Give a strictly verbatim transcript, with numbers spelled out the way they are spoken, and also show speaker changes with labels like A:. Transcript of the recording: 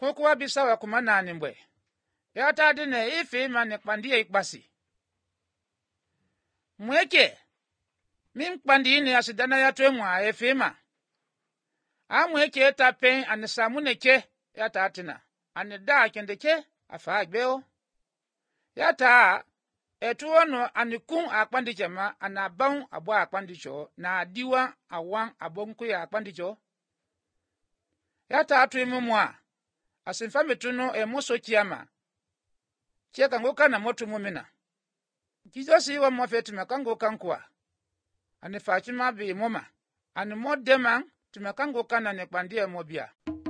A: Kukuwa bisa wa kumana nimbwe. Ya tadine ife ima nekpandia ikbasi. Mweke. Mim kpandi ini asidana ya tuemwa efe ima. A mweke eta pen anisamuneke ya tatina. Anida kendeke afa agbeo. Ya ta etu ono anikun akpandichema anabang abo akpandicho na adiwa awan abonku ya akpandicho. Ya ta atu imumwa asimfa metuno emoso kiama. Cheka ngoka na motu mumina. Kizosi iwa mwafetu mekango kankwa. Ane fachima bi moma. Ane mod demang tumekango kana nekbandia mobia.